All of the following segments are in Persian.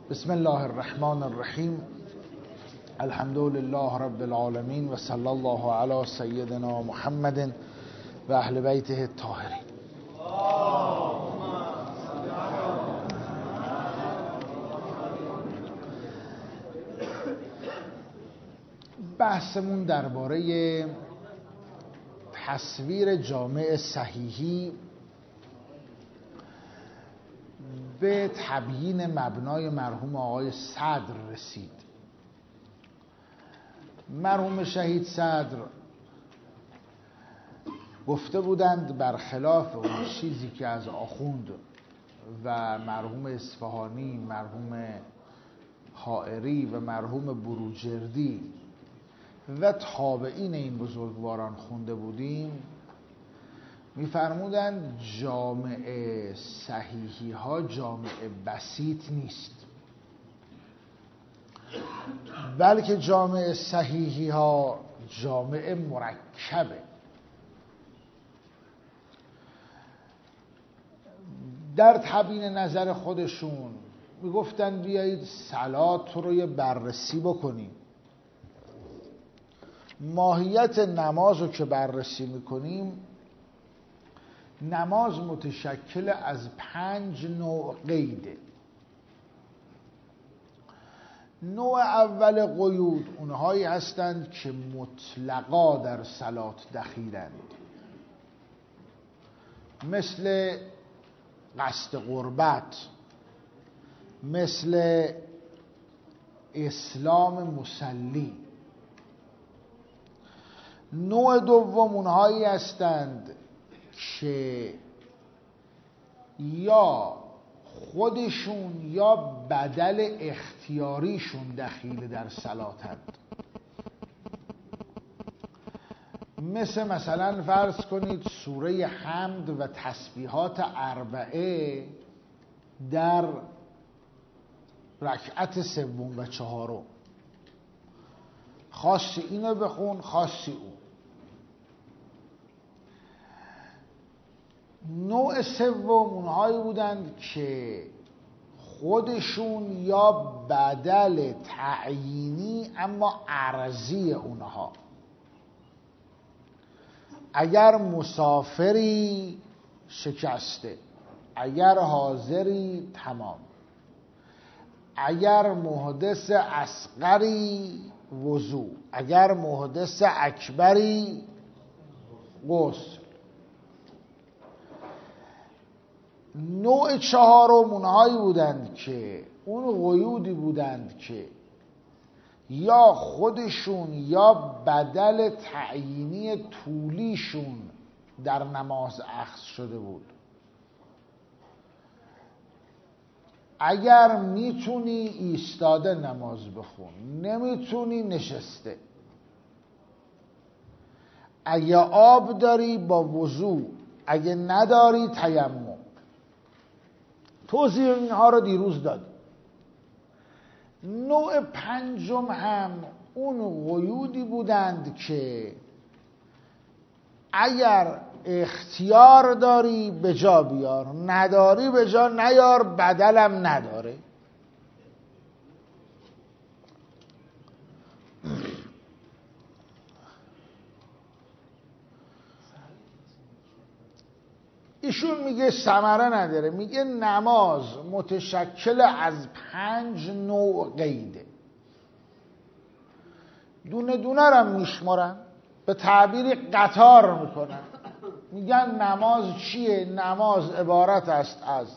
بسم الله الرحمن الرحیم. الحمد لله رب العالمین و صلی الله علی سیدنا محمد و اهل بیته الطاهرین. بحثمون درباره تصویر جامع صحیحی به تبیین مبنای مرحوم آقای صدر رسید. مرحوم شهید صدر گفته بودند برخلاف اون چیزی که از آخوند و مرحوم اصفهانی، مرحوم حائری و مرحوم بروجردی و تابعین این بزرگواران خونده بودیم، می‌فرمودند جامع صحیحی ها جامع بسیط نیست، بلکه جامع صحیحی ها جامع مرکبه. در تبیین نظر خودشون میگفتن بیایید صلات رو یه بررسی بکنیم. ماهیت نماز رو که بررسی میکنیم، نماز متشکل از 5 نوع قیده. نوع اول قیود اونهایی هستند که مطلقا در صلات دخیلند، مثل قصد قربت، مثل اسلام مصلی. نوع دوم اونهایی هستند که یا خودشون یا بدل اختیاریشون دخیل در صلاتند، مثلا فرض کنید سوره حمد و تسبیحات 4 در رکعت 3 و 4، خاصی اینو بخون خاصی اون. نوع سوم اونهایی بودند که خودشون یا بدل تعیینی اما عرضی اونها، اگر مسافری شکسته، اگر حاضری تمام، اگر محدث اصغری وضو، اگر محدث اکبری غسل. نوع چهارم اونهایی بودند که اون قیودی بودند که یا خودشون یا بدل تعیینی طولیشون در نماز اخذ شده بود. اگر میتونی ایستاده نماز بخون، نمیتونی نشسته. اگه آب داری با وضو، اگه نداری تیمم. توضیح اینها رو دیروز دادیم. نوع پنجم هم اون قیودی بودند که اگر اختیار داری به جا بیار، نداری به جا نیار، بدلم نداره. ایشون میگه ثمره نداره، میگه نماز متشکل از 5 نوع قیده. دونه دونه رو میشمارن، به تعبیری قطار میکنن، میگن نماز چیه؟ نماز عبارت است از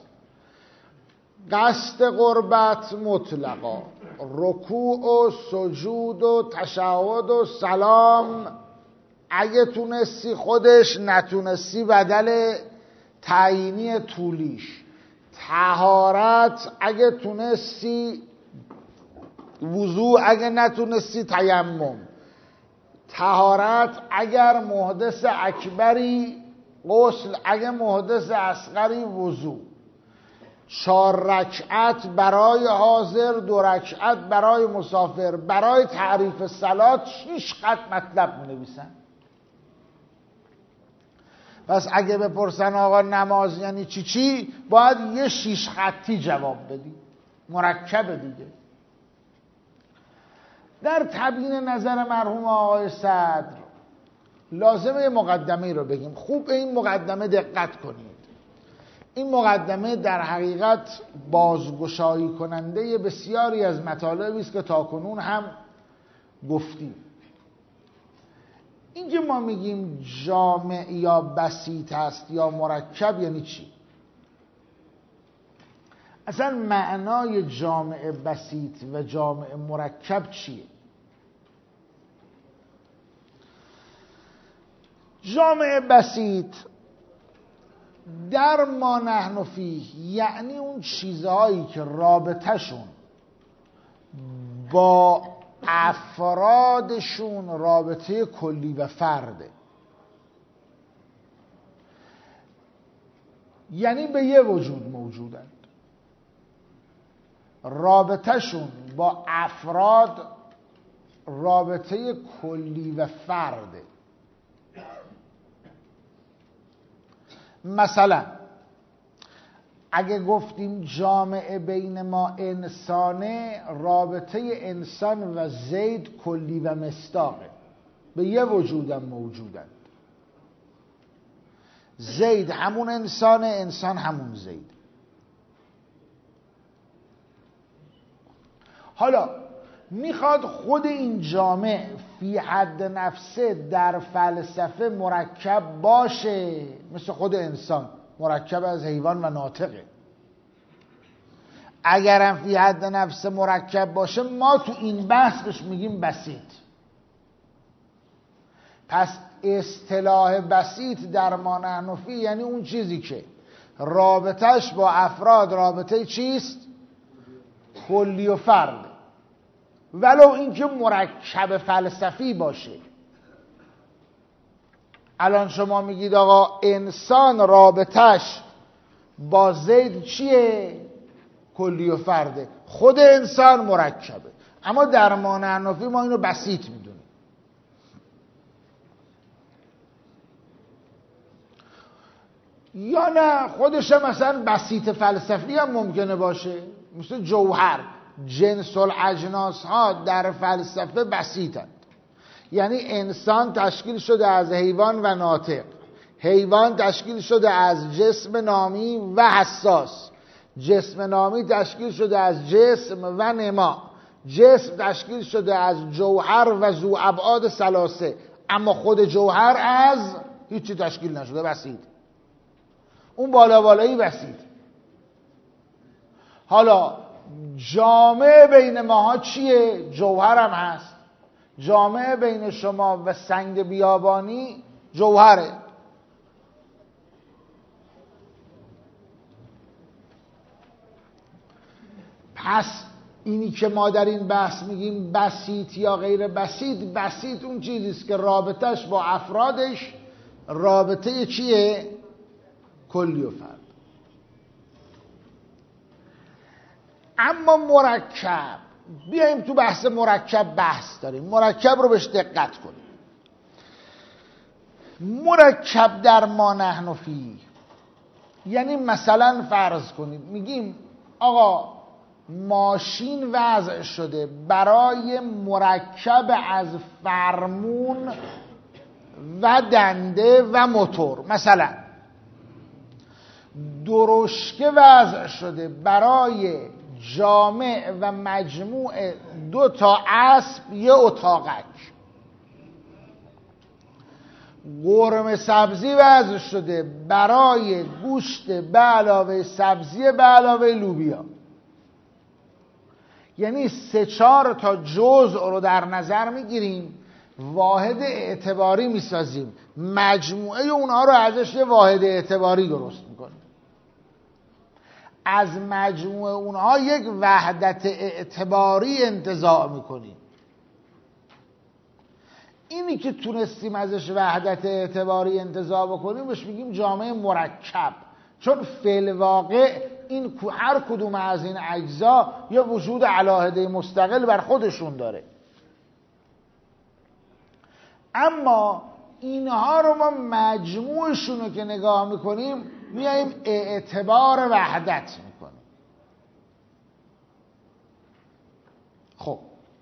قصد قربت مطلقا، رکوع و سجود و تشهد و سلام، اگه تونستی خودش، نتونستی بدل تعیینی طولیش، طهارت اگه تونستی وضو، اگه نتونستی تیمم، طهارت اگر محدث اکبری غسل، اگه محدث اصغری وضو، 4 رکعت برای حاضر، 2 رکعت برای مسافر. برای تعریف صلات 6 خط مطلب می نویسن. پس اگه بپرسن آقا نماز یعنی چی، باید یه 6 خطی جواب بدی. مرکب دیگه. در تبیین نظر مرحوم آقای صدر لازمه مقدمه رو بگیم. خوب به این مقدمه دقت کنید. این مقدمه در حقیقت بازگشایی کننده بسیاری از مطالبی است که تاکنون هم گفتیم. اینکه ما میگیم جامع یا بسیط است یا مرکب یعنی چی؟ اصلا معنای جامع بسیط و جامع مرکب چیه؟ جامع بسیط در ما نحن فیه یعنی اون چیزهایی که رابطهشون با افرادشون رابطه کلی و فرده، یعنی به یه وجود موجودند، رابطهشون با افراد رابطه کلی و فرده. مثلا اگه گفتیم جامعه بین ما انسانه، رابطه انسان و زید کلی و مصداقه، به یه وجودم موجودند. زید همون انسانه، انسان همون زید. حالا میخواد خود این جامع فی حد نفسه در فلسفه مرکب باشه، مثل خود انسان مرکب از حیوان و ناطقه. اگرم فی حد نفسه مرکب باشه، ما تو این بحث بهش میگیم بسیط. پس اصطلاح بسیط در ما نحن فیه یعنی اون چیزی که رابطش با افراد رابطه چیست؟ کلی و فرد، ولو اینکه مرکب فلسفی باشه. الان شما میگید آقا انسان رابطش با زید چیه؟ کلی و فرده. خود انسان مرکبه، اما در ما نحن فیه ما اینو بسیط میدونیم. یا نه خودش مثلا بسیط فلسفی هم ممکنه باشه، مثل جوهر. جنس الاجناس ها در فلسفه بسیطند، یعنی انسان تشکیل شده از حیوان و ناطق، حیوان تشکیل شده از جسم نامی و حساس، جسم نامی تشکیل شده از جسم و نما، جسم تشکیل شده از جوهر و ذو ابعاد ثلاثه، اما خود جوهر از هیچی تشکیل نشده، بسیط. اون بالا بالایی بسیط. حالا جامعه بین ماها چیه؟ جوهر هم هست. جامعه بین شما و سنگ بیابانی جوهره. پس اینی که ما در این بحث میگیم بسیط یا غیر بسیط، بسیط اون چیزیست که رابطش با افرادش رابطه چیه؟ کلی و فرد. اما مرکب، بیاییم تو بحث مرکب بحث داریم. مرکب رو بهش دقت کنیم. مرکب در ما نحن فیه یعنی مثلا فرض کنید میگیم آقا ماشین وضع شده برای مرکب از فرمون و دنده و موتور. مثلا درشکه وضع شده برای جامع و مجموع 2 تا اسب یه اتاقک. قرمه سبزی وضع شده برای گوشت به علاوه سبزی به علاوه لوبیا. یعنی 3-4 تا جزء رو در نظر میگیریم، واحد اعتباری میسازیم، مجموعه اونها رو ازش یه واحد اعتباری درست میکنیم، از مجموعه اونها یک وحدت اعتباری انتزاع میکنیم. اینی که تونستیم ازش وحدت اعتباری انتزاع بکنیم بهش میگیم جامعه مرکب، چون فی الواقع این هر کدوم از این اجزا یا وجود علاهده مستقل بر خودشون داره. اما اینها رو ما مجموعشون رو که نگاه میکنیم میاییم اعتبار وحدت میکنیم. خب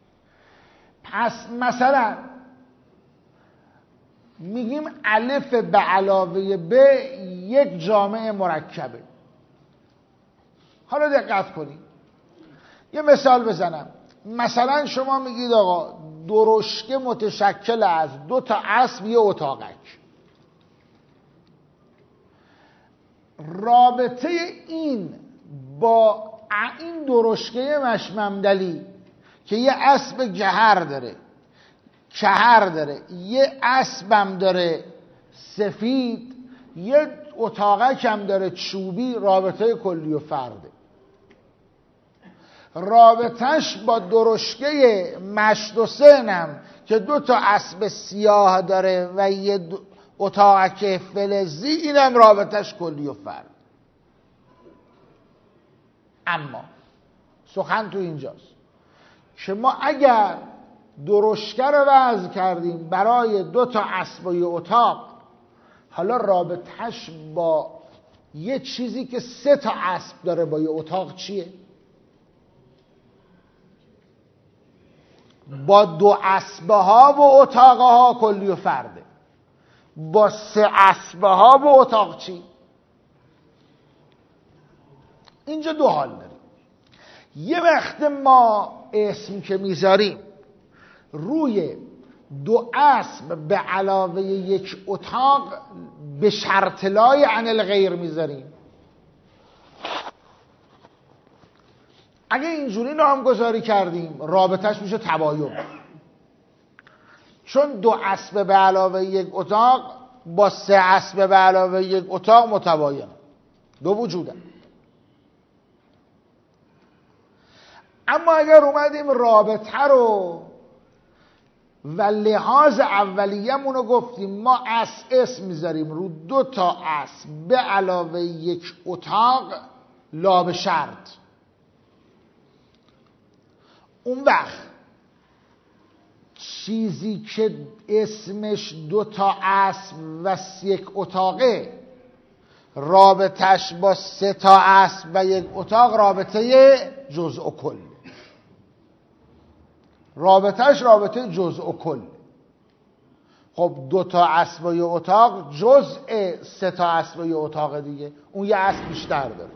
پس مثلا میگیم الف به علاوه ب یک جامع مرکبه. حالا دقت کنید، یه مثال بزنم. مثلا شما میگید آقا درشکه متشکل از 2 تا اسب یه اتاقک. رابطه این با این درشکه مشممدلی که یه اسب گهر داره، کهر داره، یه اسبم داره سفید، یه اتاقک هم داره چوبی، رابطه کلی و فرده. رابطهش با درشکه مشت و سنم که 2 تا اسب سیاه داره و یه اتاقک فلزی، اینم رابطهش کلی و فرد. اما سخن تو اینجاست که ما اگر درشکه رو وضع کردیم برای 2 تا اسب و یه اتاق، حالا رابطهش با یه چیزی که 3 تا اسب داره با یه اتاق چیه؟ با 2 اسبه ها و اتاقه ها کلی و فرده. با 3 اسبه ها و اتاق چی؟ اینجا 2 حال داریم. یه وقت ما اسم که میذاریم روی 2 اسب به علاوه 1 اتاق به شرط لای عن الغیر میذاریم. اگه اینجوری نامگذاری کردیم رابطهش میشه تباین، چون 2 اسب به علاوه 1 اتاق با 3 اسب به علاوه 1 اتاق متباین، 2 وجودن. اما اگر اومدیم رابطه رو و لحاظ اولیه‌مون رو گفتیم ما اسم میذاریم رو 2 تا اسب به علاوه 1 اتاق لا به شرط، اون وقت چیزی که اسمش 2 تا اسب و 1 اتاقه رابطش با 3 تا اسب و 1 اتاق رابطه جزء و کل، رابطش رابطه جزء و کل. خب 2 تا اسب و 1 اتاق جزء 3 تا اسب و 1 اتاق دیگه، اون یه اسب بیشتر داره.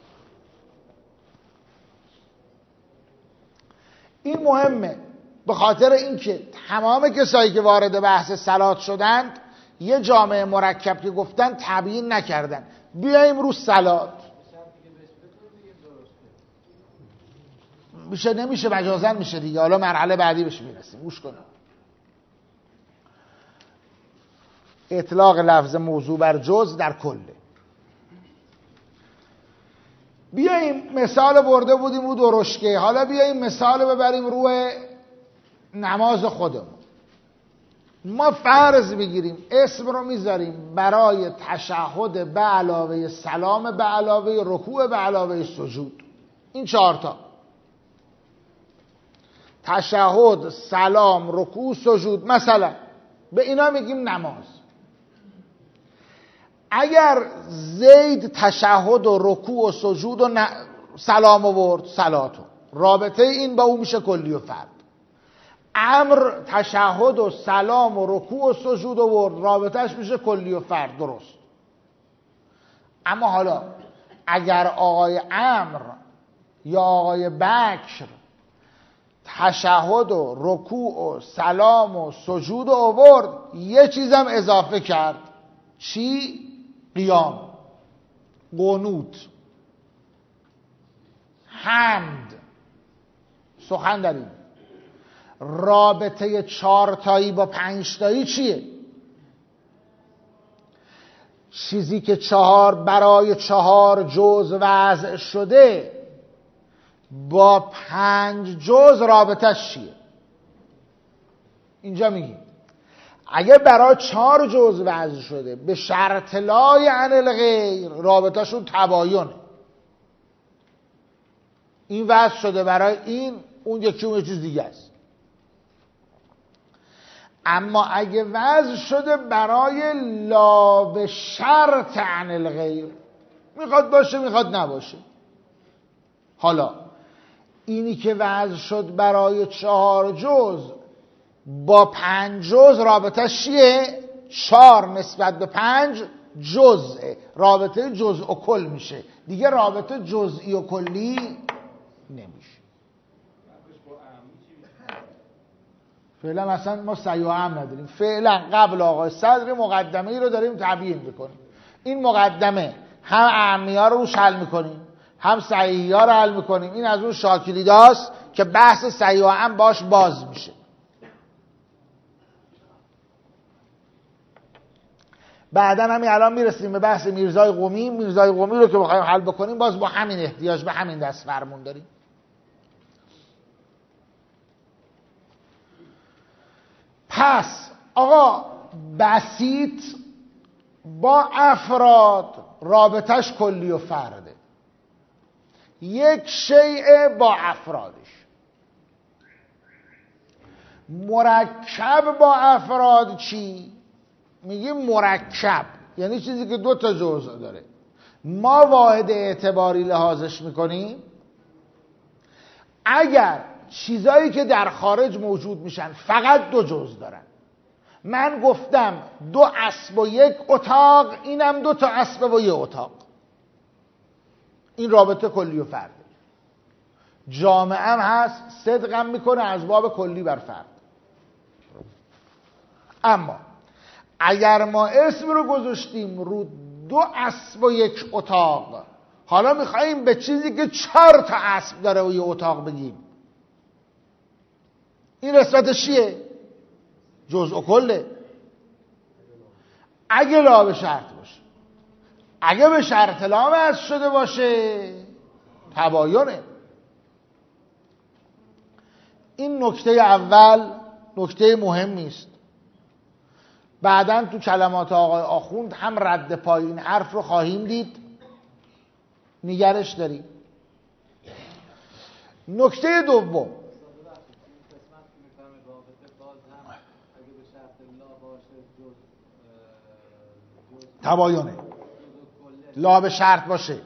این مهمه به خاطر اینکه تمام کسایی که وارد بحث صلات شدند یه جامعه مرکب که گفتن تبیین نکردن. بیاییم رو صلات. میشه نمیشه مجازن میشه دیگه، حالا مرحله بعدی بهش میرسیم. گوش کنیم. اطلاق لفظ موضوع بر جز در کله. بیاییم مثال برده بودیم رو درشکه، حالا بیاییم مثال ببریم روی نماز خودمون. ما فرض بگیریم اسم رو میذاریم برای تشهد به علاوه سلام به علاوه رکوع به علاوه سجود. این 4 تا تشهد، سلام، رکوع، سجود، مثلا به اینا میگیم نماز. اگر زید تشهد و رکوع و سجود و سلام آورد، صلاتو، رابطه این با اون میشه کلی و فرد. امر تشهد و سلام و رکوع و سجود آورد، رابطهش میشه کلی و فرد، درست. اما حالا اگر آقای امر یا آقای بکر تشهد و رکوع و سلام و سجود آورد، یه چیزم اضافه کرد، چی؟ قیام، قنوت، حمد، سخن داریم. رابطه 4 تایی با 5 تایی چیه؟ چیزی که 4 برای 4 جز وضع شده با 5 جز رابطش چیه؟ اینجا میگیم اگه برای 4 جز وضع شده به شرط لای عن الغیر، رابطهشون تباینه. این وضع شده برای این، اون یکی اون یه چیز دیگه است. اما اگه وضع شده برای لا به شرط عن الغیر، میخواد باشه میخواد نباشه. حالا اینی که وضع شد برای 4 جز با 5 جز رابطه چیه؟ 4 نسبت به 5 جزء، رابطه جزء و کل میشه، دیگه رابطه جزئی و کلی نمیشه. فعلا اصلا ما سعی و هم نداریم. فعلا قبل آقای صدر مقدمه ای رو داریم تبیین میکنیم. این مقدمه هم اعمی ها رو روش حل میکنیم، هم صحیحی ها رو حل میکنیم. این از اون شاکلیداست که بحث صحیح و هم باش باز میشه. بعدا همین الان میرسیم به بحث میرزای قمی. میرزای قمی رو که بخوایم حل بکنیم باز با همین احتیاج به همین دست فرمون داریم. پس آقا بسیط با افراد رابطش کلی و فرده، یک شیء با افرادش. مرکب با افراد چی؟ میگیم مرکب یعنی چیزی که 2 تا جزء داره. ما واحد اعتباری لحاظش میکنیم اگر چیزایی که در خارج موجود میشن فقط 2 جزء دارن. من گفتم 2 اسب و 1 اتاق، اینم 2 تا اسب و 1 اتاق. این رابطه کلی و فرده. جامعه هم هست، صدقم میکنه از باب کلی بر فرد. اما اگر ما اسم رو گذاشتیم رو 2 اسب و 1 اتاق، حالا میخواییم به چیزی که 4 تا اسب داره و 1 اتاق بگیم، این نسبتش چیه؟ جزء و کله. اگه لا به شرط باشه. اگه به شرط لا وضع شده باشه تباینه. این نکته اول نکته مهمی است. بعداً تو کلمات آقای آخوند هم رد پای این حرف رو خواهیم دید، نگرش داریم. نکته دوم تباینه. لا به شرط باشه.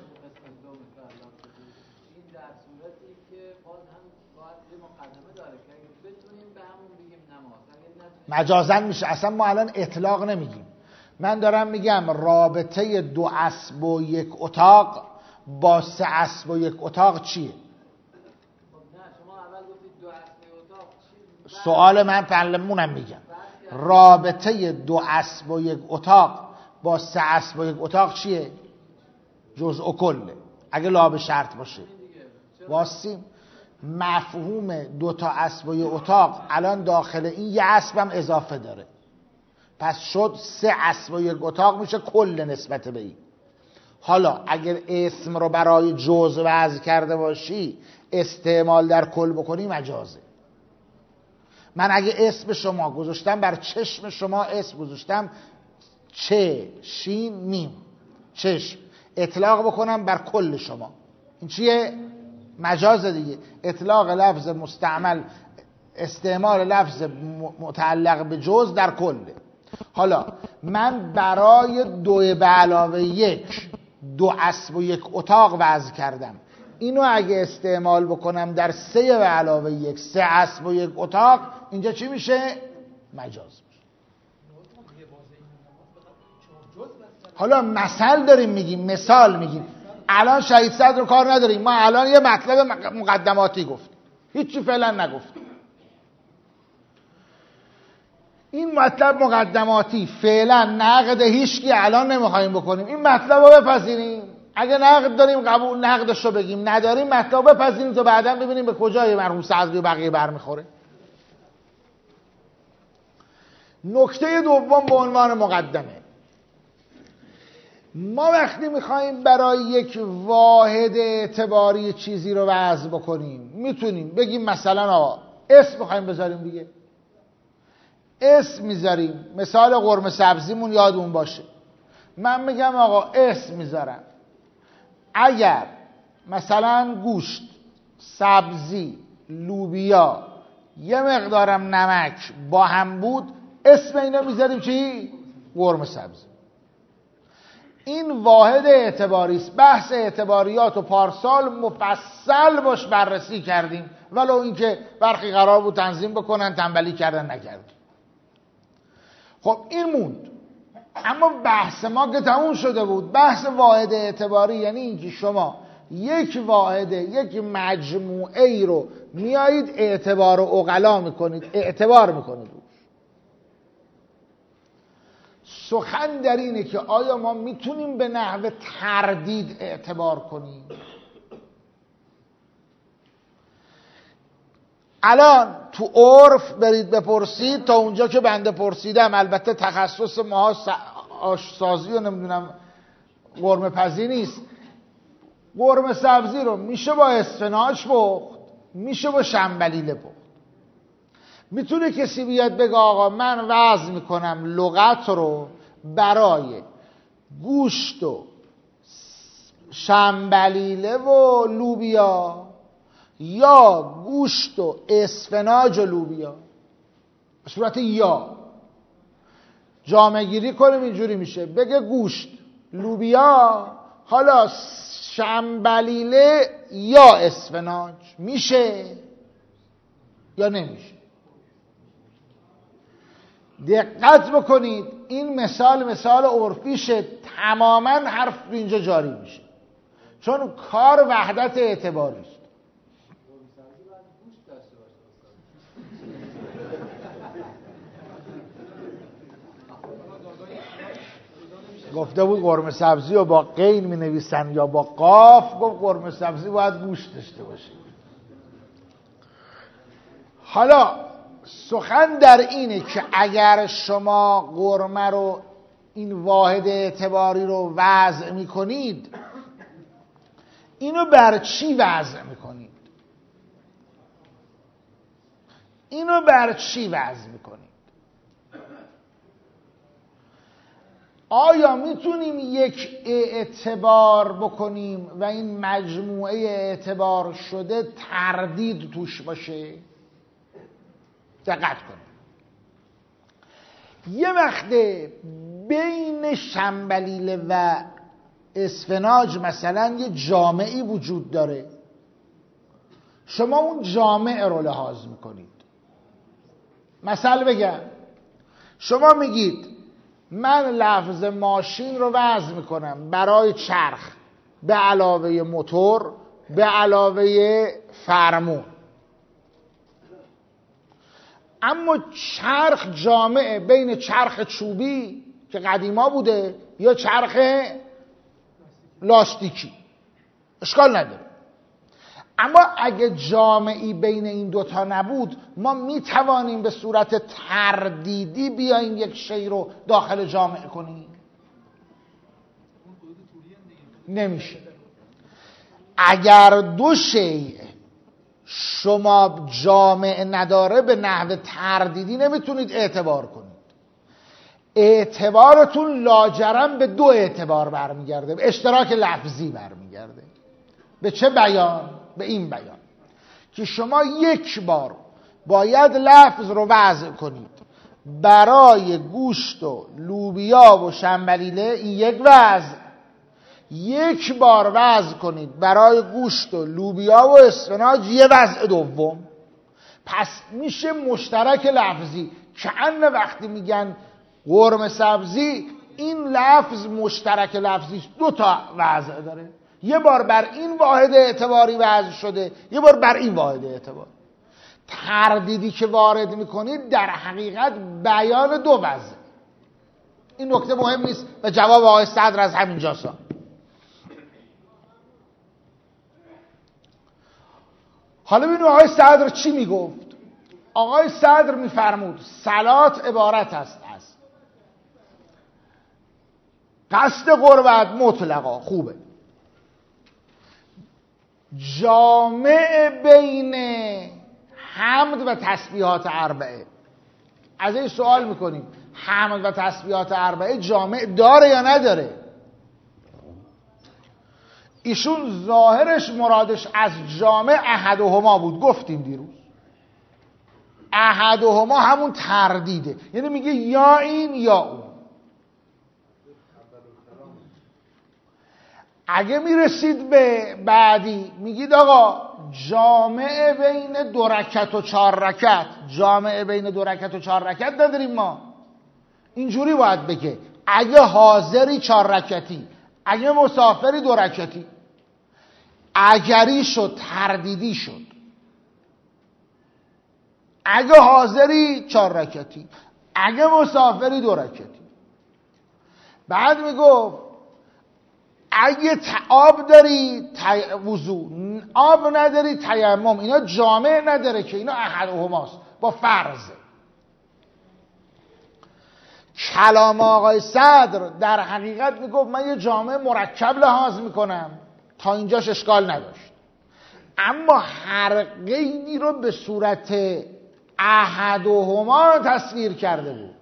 مجازن میشه. اصلا ما الان اطلاق نمیگیم. من دارم میگم رابطه 2 اسب و 1 اتاق با 3 اسب و 1 اتاق چیه؟ سوال من پلمونم میگم رابطه 2 اسب و 1 اتاق با 3 اسب و 1 اتاق چیه؟ جزء و کله. اگه لا به شرط باشه واسیم مفهوم 2 تا اسب و 1 اتاق الان داخل این 1 اسب هم اضافه داره، پس شد 3 اسب و 1 اتاق میشه کل نسبت به این. حالا اگر اسم رو برای جزء وضع کرده باشی استعمال در کل بکنی مجازه. من اگه اسم شما گذاشتم بر چشم شما اسم گذاشتم چه شین میم چشم، اطلاق بکنم بر کل شما، این چیه؟ مجاز دیگه. اطلاق لفظ مستعمل، استعمال لفظ متعلق به جز در کله. حالا من برای 2 به علاوه 1 2 اسب و 1 اتاق وضع کردم، اینو اگه استعمال بکنم در 3 به علاوه 1 3 اسب و 1 اتاق، اینجا چی میشه؟ مجاز میشه. حالا مثال داریم میگیم، مثال میگیم. الان شهید صدر رو کار نداریم، ما الان یه مطلب مقدماتی گفتیم، هیچی فعلا نگفتیم. این مطلب مقدماتی فعلا نقد هیچکی الان نمیخوایم بکنیم. این مطلب رو بپذیریم، اگه نقد داریم قبول نقدش رو بگیم، نداریم مطلب بپذیریم تا بعدا ببینیم به کجای مرحوم صدری و بقیه برمیخوره. نکته دوم به عنوان مقدمه، ما وقتی میخوایم برای یک واحد اعتباری چیزی رو وضع بکنیم میتونیم بگیم مثلا آقا اسم میخوایم بذاریم دیگه، اسم میذاریم. مثال قرمه سبزیمون یادمون باشه. من میگم آقا اسم میذارم، اگر مثلا گوشت، سبزی، لوبیا، یه مقدارم نمک با هم بود، اسم اینا میذاریم چی؟ قرمه سبزی. این واحد اعتباری است. بحث اعتباریات و پارسال مفصل باش بررسی کردیم، ولو اینکه برخی قرار بود تنظیم بکنن، تنبلی کردن نکردن. خب این موند. اما بحث ما که تموم شده بود. بحث واحد اعتباری یعنی اینکه شما یک واحد، یک مجموعه ای رو میایید اعتبار و عقلا میکنید، اعتبار میکنید. سخن در اینه که آیا ما میتونیم به نحو تردید اعتبار کنیم؟ الان تو عرف برید بپرسید، تا اونجا که بنده پرسیدم، البته تخصص ما آشسازی و نمیدونم قرمه پزی نیست، قرمه سبزی رو میشه با اسفناج پخت، میشه با شنبلیله پخت. میتونه کسی بیاد بگه آقا من وضع میکنم لغت رو برای گوشت و شنبلیله و لوبیا، یا گوشت و اسفناج و لوبیا، به صورت یا جامعه گیری کنیم اینجوری میشه، بگه گوشت، لوبیا، حالا شنبلیله یا اسفناج، میشه یا نمیشه؟ دقت بکنید، این مثال عرفیشه، تماما حرف اینجا جاری میشه، چون کار وحدت اعتباری است. گفته بود قرمه سبزی رو با قین می نویسن یا با قاف، گفت قرمه سبزی باید گوشت داشته باشه. حالا سخن در اینه که اگر شما قرمه رو، این واحد اعتباری رو وضع می کنید، اینو بر چی وضع می کنید؟ اینو بر چی وضع می کنید؟ آیا میتونیم یک اعتبار بکنیم و این مجموعه اعتبار شده تردید توش باشه؟ دقت کنید، یه وقته بین شنبلیله و اسفناج مثلا یه جامعی وجود داره، شما اون جامعه رو لحاظ میکنید. مثال بگم، شما میگید من لفظ ماشین رو وضع میکنم برای چرخ به علاوه موتور به علاوه فرمون، اما چرخ جامعه بین چرخ چوبی که قدیما بوده یا چرخ لاستیکی، اشکال نداره. اما اگه جامعی بین این دوتا نبود، ما میتوانیم به صورت تردیدی بیاییم یک شی رو داخل جامعه کنیم؟ نمیشه. اگر دو شی شما جامعه نداره، به نحو تردیدی نمیتونید اعتبار کنید. اعتبارتون لاجرم به دو اعتبار برمیگرده، به اشتراک لفظی برمیگرده. به چه بیان؟ به این بیان که شما یک بار باید لفظ رو وضع کنید برای گوشت و لوبیا و شنبلیله، این یک وضع. یک بار وضع کنید برای گوشت و لوبیا و اسفناج، یه وضع دوم. پس میشه مشترک لفظی. کأن وقتی میگن قرمه سبزی، این لفظ مشترک لفظی است، دو تا وضع داره، یه بار بر این واحد اعتباری وضع شده، یه بار بر این واحد اعتبار. تردیدی که وارد میکنید در حقیقت بیان دو وضع. این نکته مهم نیست و جواب آقای صدر از همینجا سا. حالا ببینید آقای صدر چی میگفت. آقای صدر میفرمود صلات عبارت است از قصد قربت مطلقا، خوبه، جامع بین حمد و تسبیحات اربعه. از این سوال میکنیم حمد و تسبیحات اربعه جامع داره یا نداره؟ ایشون ظاهرش مرادش از جامع احدهما بود، گفتیم دیروز. احدهما همون تردیده، یعنی میگه یا این یا اون. اگه میرسید به بعدی میگید آقا جامع بین 2 رکعت و 4 رکعت، جامع بین 2 رکعت و 4 رکعت نداریم ما. اینجوری باید بگه اگه حاضری 4 رکعتی، اگه مسافری 2 رکعتی. اگری شد، تردیدی شد. اگه حاضری 4 رکعتی، اگه مسافری 2 رکعتی. بعد میگفت اگه آب داری وضو، آب نداری تیمم. اینا جامع نداره که، اینا احدهماست با فرضه. کلام آقای صدر در حقیقت میگفت من یه جامع مرکب لحاظ میکنم، تا اینجاش اشکال نداشت، اما هر قیدی رو به صورت احدهما تصویر کرده بود.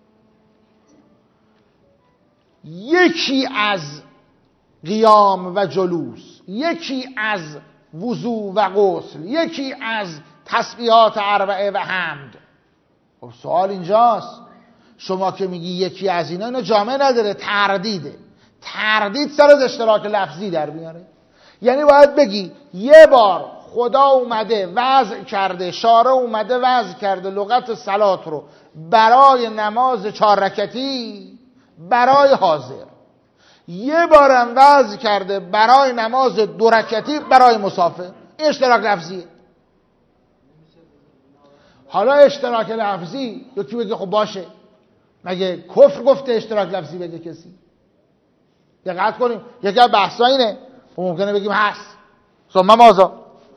یکی از قیام و جلوس، یکی از وضو و غسل، یکی از تسبیحات اربعه و حمد. خب سوال اینجاست، شما که میگی یکی از اینا جامع نداره، تردیده. تردید سر از اشتراک لفظی در میاره. یعنی باید بگی یه بار خدا اومده وضع کرده، شارع اومده وضع کرده لغت صلات رو برای نماز 4 رکعتی برای حاضر، یه بارم وضع کرده برای نماز 2 رکعتی برای مسافر. این اشتراک لفظیه. حالا اشتراک لفظی یکی بگه خب باشه، مگه کفر گفته اشتراک لفظی بگه کسی؟ دقت کنیم، یکی از بحثا اینه، ممکنه بگیم هست ثم ماذا.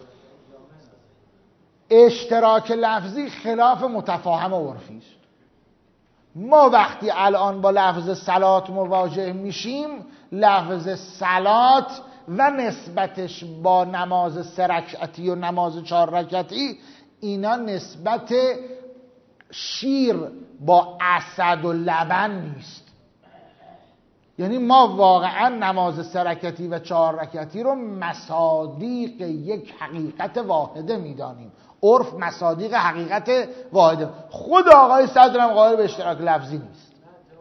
اشتراک لفظی خلاف متفاهم عرفی است. ما وقتی الان با لفظ صلات مواجه میشیم، لفظ صلات و نسبتش با نماز 3 رکعتی و نماز 4 رکعتی، اینا نسبت شیر با عسل و لبن نیست. یعنی ما واقعا نماز 3 رکعتی و 4 رکعتی رو مصادیق یک حقیقت واحده میدانیم. عرف مصادیق حقیقت واحده. خود آقای صدر هم قائل به اشتراک لفظی نیست.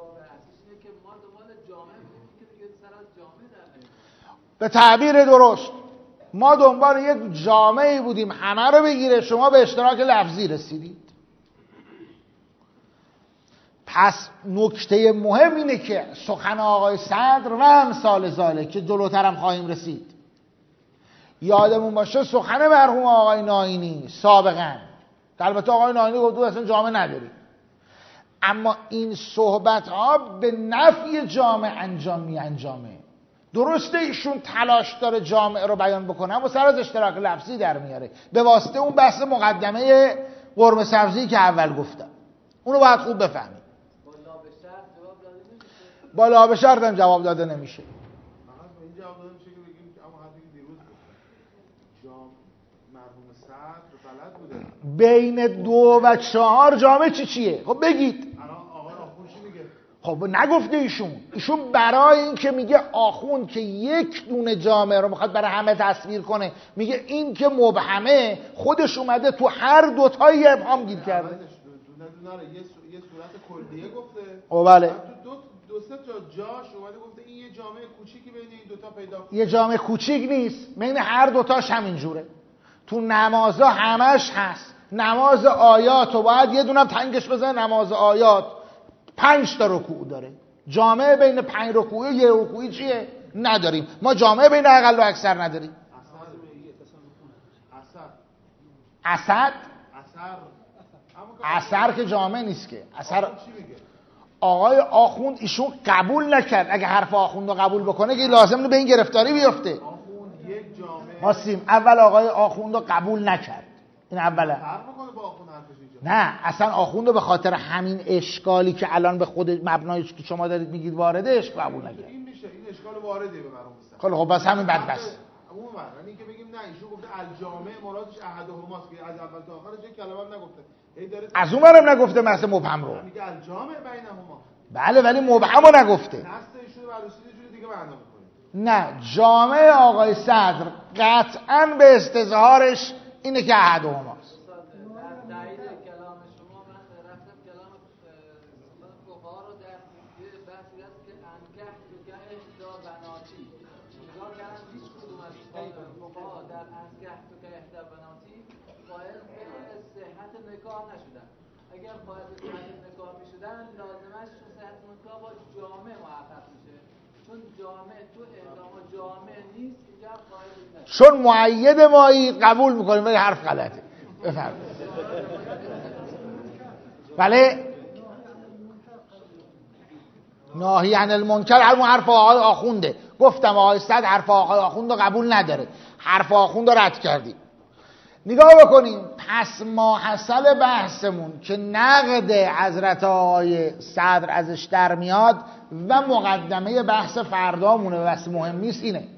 به تعبیر درست ما دنبال یک جامعی بودیم همه رو بگیره، شما به اشتراک لفظی رسیدید. پس نکته مهم اینه که سخن آقای صدر و امثال ذاله که جلوترم خواهیم رسید، یادمون باشه سخن مرحوم آقای ناینی سابقا، البته آقای ناینی گفت اصلا جامع نداری، اما این صحبت ها به نفی جامع انجامه. درسته ایشون تلاش داره جامع رو بیان بکنه، اما سر از اشتراک لفظی در میاره به واسطه اون بحث مقدمه قرمه سبزی که اول گفتم. اونو باید خوب بفهمید. بالا به شرط هم جواب داده نمیشه. بین 2 و 4 جامع چیه؟ خب بگید. خب نگفته ایشون برای این که میگه آخوند که یک دونه جامع رو میخواد برای همه تصویر کنه، میگه این که مبهمه خودش اومده تو هر دوتایی ابهام گیر کرده. یه صورت کلیه گفته. او بله. دو سه تا جاش اومده گفته این یه جامع کوچیکی بین این دوتا پیدا کنه. یه جامع کوچیک نیست، بین هر دوتاش همین جوره. تو نمازها همش هست. نماز آیات و باید یه دونم تنگش بزنه، نماز آیات 5 تا رکوع داره. جامع بین 5 رکوع یه رکوعی چیه؟ نداریم. ما جامع بین اقل و اکثر نداریم. اثر که جامع نیست که. اثر آقای آخوند ایشون قبول نکرد. اگه حرف آخوند رو قبول بکنه که لازم به این گرفتاری بیفته. ماسیم اول آقای آخوند رو قبول نکرد. این اوله. نه اصلا آخوند رو به خاطر همین اشکالی که الان به خود مبنایی که شما دارید میگید وارده قبول نکرد. این میشه، این اشکال وارده به مرحوم. خب بس همین بد بس. عموما یعنی که بگیم نه ایشون گفته الجامع مرادش احدهماست که از اول تا آخرش یک کلمه هم نگفته. از اونم نگفته مثل مبهم رو. میگه الجامع بینهما. بله ولی مبهم رو نگفته. نص ایشون برداشته یه جوری دیگه معنا میکنه. نه جامع آقای صدر قطعاً به استظهارش اینه که احدهماست. نکاح نشدن. اگر باعث صحت نکاح میشدن لازمش صحت نکاح با جامع محقق میشه، چون جامع تو اعلام جامع نیست اینجا قائل نیست. چون مؤید مایی قبول میکنیم ولی حرف غلطه. بفرمایید. بله ناهی عن المنکر همون حرف آقای آخونده. گفتم آقای صدر حرف آقای آخوند رو قبول نداره، حرف آخوند رو رد کردیم. نگاه بکنیم پس ماحصل بحثمون که نقد حضرت آقای صدر ازش در میاد و مقدمه بحث فردامونه و بحث مهمی است اینه.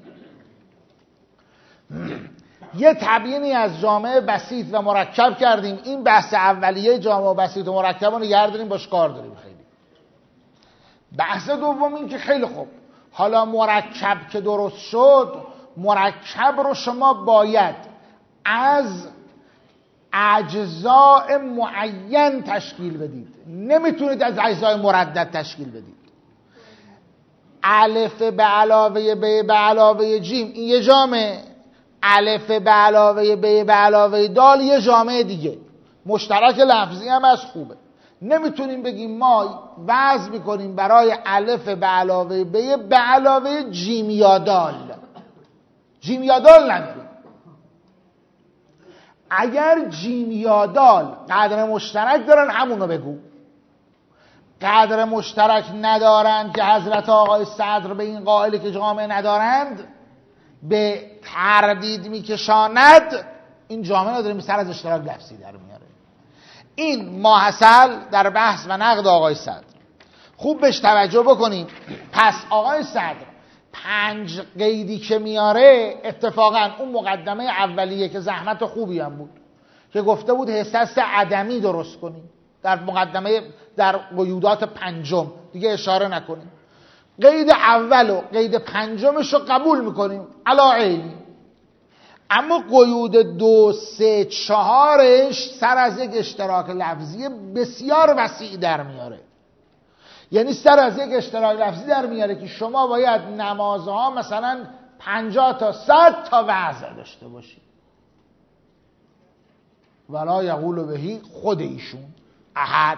یه تبیینی از جامعه بسیط و مرکب کردیم. این بحث اولیه جامعه بسیط و مرکب رو نگه داریم، باش کار داریم خیلی. بحث دوم این که خیلی خوب حالا مرکب که درست شد، مرکب رو شما باید از اجزاء معین تشکیل بدید، نمیتونید از اجزاء مردد تشکیل بدید. الف به علاوه ب به علاوه جیم این یه جامعه، الف به علاوه ب به علاوه دال یه جامعه دیگه، مشترک لفظی هم از خوبه. نمیتونیم بگیم ما وضع میکنیم برای الف به علاوه ب به علاوه جیم یا دال. جیم یا دال نداریم. اگر جیم یا دال قدر مشترک دارن همونو بگو. قدر مشترک ندارند که حضرت آقای صدر به این قائل که جامعه ندارند به تردید میکشاند، این جامعه نداریم، سر از اشتراک لفظی در میاره. این ماحصل در بحث و نقد آقای صدر. خوب بهش توجه بکنیم. پس آقای صدر 5 قیدی که میاره اتفاقا اون مقدمه اولیه که زحمت خوبی هم بود که گفته بود حساس عدمی درست کنیم در مقدمه در قیودات 5 دیگه اشاره نکنیم. قید اول و قید 5 رو قبول میکنیم علا عینی، اما قیود 2 3 4 سر از یک اشتراک لفظی بسیار وسیع در میاره. یعنی سر از یک اشتراک لفظی در میاره که شما باید نمازها مثلا 50 تا 100 تا وضع داشته باشید. ولا یقول بهی خود ایشون احد.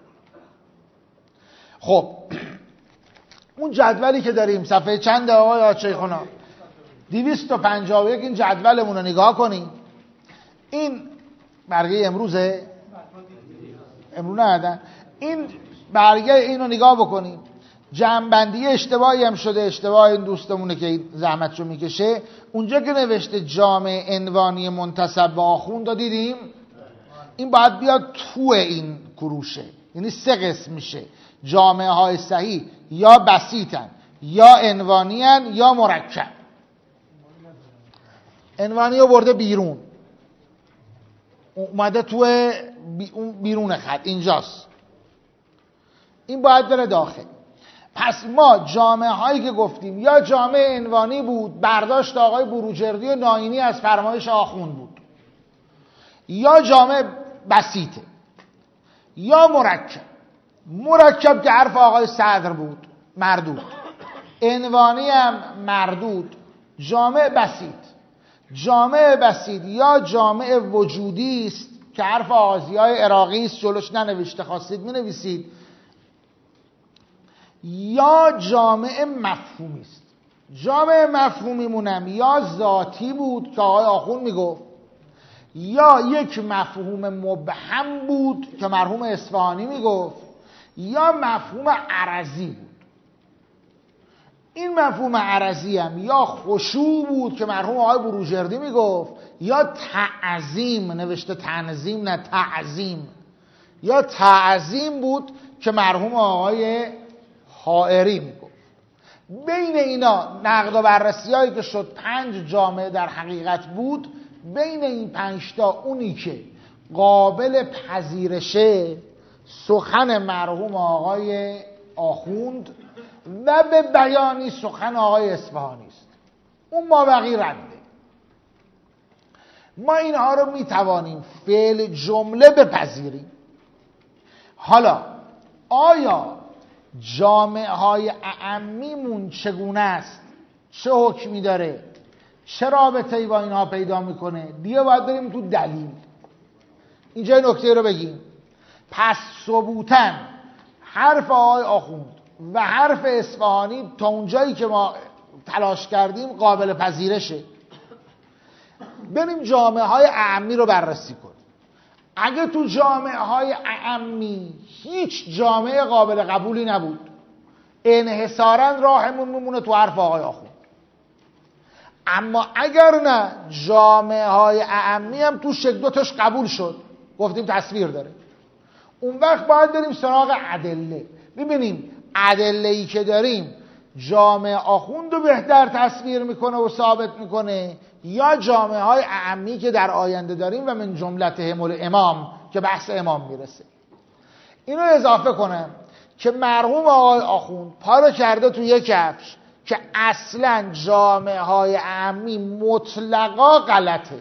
خب اون جدولی که داریم صفحه چنده آقای آچیخونا؟ 251 این جدولمون رو نگاه کنیم. این برگه امروزه؟ امروز ندادن. این برگه اینو نگاه بکنیم. جمع‌بندی اشتباهی هم شده، اشتباه این دوستمونه که این زحمتشو میکشه. اونجا که نوشته جامع عنوانی منتسب به آخوند رو دیدیم، این باید بیاد تو این کروشه، یعنی 3 قسم میشه. جامعه های صحیح یا بسیطن یا عنوانی‌ان یا مرکب. عنوانی رو برده بیرون، اومده تو اون بیرون خط اینجاست، این باید بره داخل. پس ما جامعه هایی که گفتیم یا جامعه عنوانی بود، برداشت آقای بروجردی و ناینی از فرمایش آخوند بود، یا جامعه بسیطه یا مرکب. مرکب که حرف آقای صدر بود مردود، عنوانی هم مردود. جامعه بسیط، جامعه بسیط یا جامعه وجودی است که حرف آغازی‌های عراقی است، جلوش ننوشته، خواستید می‌نویسید. یا جامعه مفهومی است. جامعه مفهومی مونم یا ذاتی بود که آقای آخوند میگفت، یا یک مفهوم مبهم بود که مرحوم اصفهانی میگفت، یا مفهوم عرضی بود. این مفهوم عرضی هم یا خشوع بود که مرحوم آقای بروجردی میگفت، یا تعظیم، نوشته تنظیم نه تعظیم، یا تعظیم بود که مرحوم آقای حائری میگفت. بین اینا نقد و بررسی هایی که شد 5 جامعه در حقیقت بود. بین این 5 تا اونی که قابل پذیرشه سخن مرحوم آقای آخوند و به بیانی سخن آقای اصفهانی است. اون مابقی رده. ما اینها رو میتوانیم فعل جمله بپذیریم. حالا آیا جامعه های اعمیمون چگونه است، چه حکمی داره، چه رابطه‌ای با اینها پیدا میکنه، دیگه باید بریم تو دلیل. اینجا نکته رو بگیم. پس ثبوتاً حرف آقای آخوند و حرف اصفهانی تا اونجایی که ما تلاش کردیم قابل پذیرشه. بریم جامعه های اعمی رو بررسی کنیم. اگه تو جامعه های اعمی هیچ جامعه قابل قبولی نبود، انحصاراً راهمون میمونه تو حرف آقای آخوند. اما اگر نه، جامعه های اعمی هم توش یک دو تاش قبول شد، گفتیم تصویر داره، اون وقت باید بریم سراغ ادله، ببینیم ادله‌ای که داریم جامعه آخوند رو بهتر تصویر میکنه و ثابت میکنه یا جامعه های اعمی که در آینده داریم و من جملتهم الامام که بحث امام میرسه. اینو اضافه کنم که مرحوم آقای آخوند پا رو کرده تو یک کفش که اصلا جامعه های اعمی مطلقا غلطه.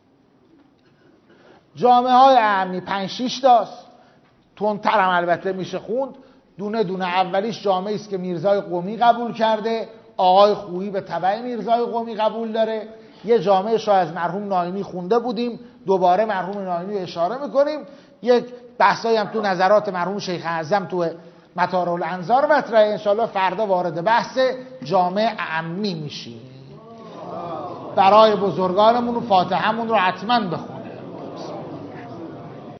جامعه های اعمی 5-6 تاست، تندتر هم البته میشه خوند، دونه دونه. اولیش جامعه است که میرزای قمی قبول کرده، آقای خویی به تبع میرزای قمی قبول داره. یه جامعه شو از مرحوم ناینی خونده بودیم، دوباره مرحوم ناینی اشاره میکنیم. یک بحثایی هم تو نظرات مرحوم شیخ اعظم تو مطارح الانظار مطرحه. انشالله فردا وارد بحث جامعه اعمی میشیم. برای بزرگانمون و فاتحمون رو حتما بخون.